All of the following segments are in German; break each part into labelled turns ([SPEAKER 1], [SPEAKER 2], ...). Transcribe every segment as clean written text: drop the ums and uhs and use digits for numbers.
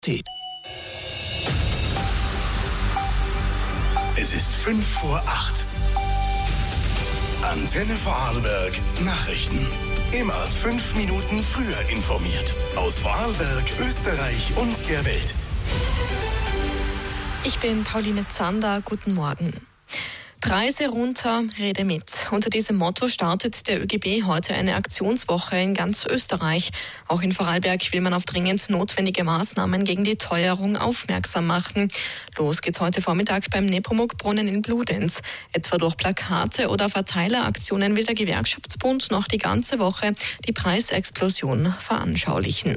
[SPEAKER 1] Es ist 5:05. Antenne Vorarlberg Nachrichten. Immer 5 Minuten früher informiert. Aus Vorarlberg, Österreich und der Welt.
[SPEAKER 2] Ich bin Pauline Zander. Guten Morgen. Preise runter, Rede mit. Unter diesem Motto startet der ÖGB heute eine Aktionswoche in ganz Österreich. Auch in Vorarlberg will man auf dringend notwendige Maßnahmen gegen die Teuerung aufmerksam machen. Los geht's heute Vormittag beim Nepomuk-Brunnen in Bludenz. Etwa durch Plakate oder Verteileraktionen will der Gewerkschaftsbund noch die ganze Woche die Preisexplosion veranschaulichen.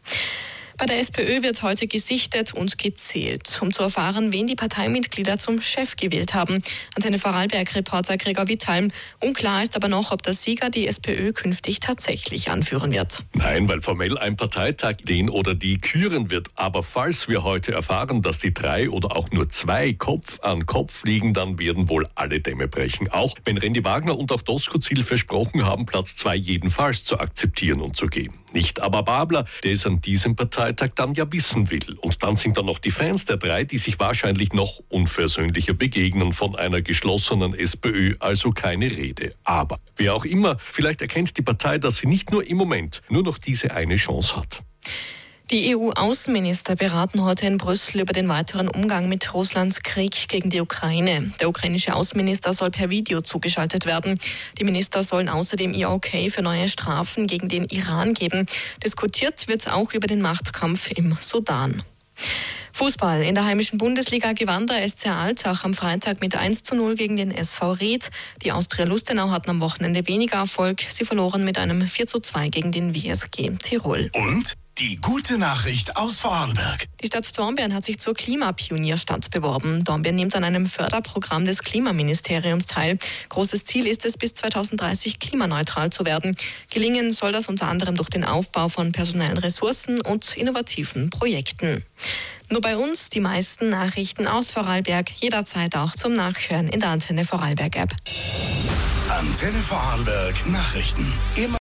[SPEAKER 2] Bei der SPÖ wird heute gesichtet und gezählt, um zu erfahren, wen die Parteimitglieder zum Chef gewählt haben. Antenne Vorarlberg-Reporter Gregor Withalm. Unklar ist aber noch, ob der Sieger die SPÖ künftig tatsächlich anführen wird.
[SPEAKER 3] Nein, weil formell ein Parteitag den oder die küren wird. Aber falls wir heute erfahren, dass die 3 oder auch nur 2 Kopf an Kopf liegen, dann werden wohl alle Dämme brechen. Auch wenn Randy Wagner und auch Doskozil versprochen haben, Platz 2 jedenfalls zu akzeptieren und zu gehen. Nicht aber Babler, der es an diesem Parteitag dann ja wissen will. Und dann sind da noch die Fans der 3, die sich wahrscheinlich noch unversöhnlicher begegnen. Von einer geschlossenen SPÖ also keine Rede. Aber wer auch immer, vielleicht erkennt die Partei, dass sie nicht nur im Moment nur noch diese eine Chance hat.
[SPEAKER 2] Die EU-Außenminister beraten heute in Brüssel über den weiteren Umgang mit Russlands Krieg gegen die Ukraine. Der ukrainische Außenminister soll per Video zugeschaltet werden. Die Minister sollen außerdem ihr Okay für neue Strafen gegen den Iran geben. Diskutiert wird auch über den Machtkampf im Sudan. Fußball. In der heimischen Bundesliga gewann der SC Altach am Freitag mit 1:0 gegen den SV Ried. Die Austria Lustenau hatten am Wochenende weniger Erfolg. Sie verloren mit einem 4:2 gegen den WSG Tirol.
[SPEAKER 1] Und die gute Nachricht aus Vorarlberg.
[SPEAKER 2] Die Stadt Dornbirn hat sich zur Klimapionierstadt beworben. Dornbirn nimmt an einem Förderprogramm des Klimaministeriums teil. Großes Ziel ist es, bis 2030 klimaneutral zu werden. Gelingen soll das unter anderem durch den Aufbau von personellen Ressourcen und innovativen Projekten. Nur bei uns die meisten Nachrichten aus Vorarlberg, jederzeit auch zum Nachhören in der Antenne Vorarlberg App.
[SPEAKER 1] Antenne Vorarlberg Nachrichten. Immer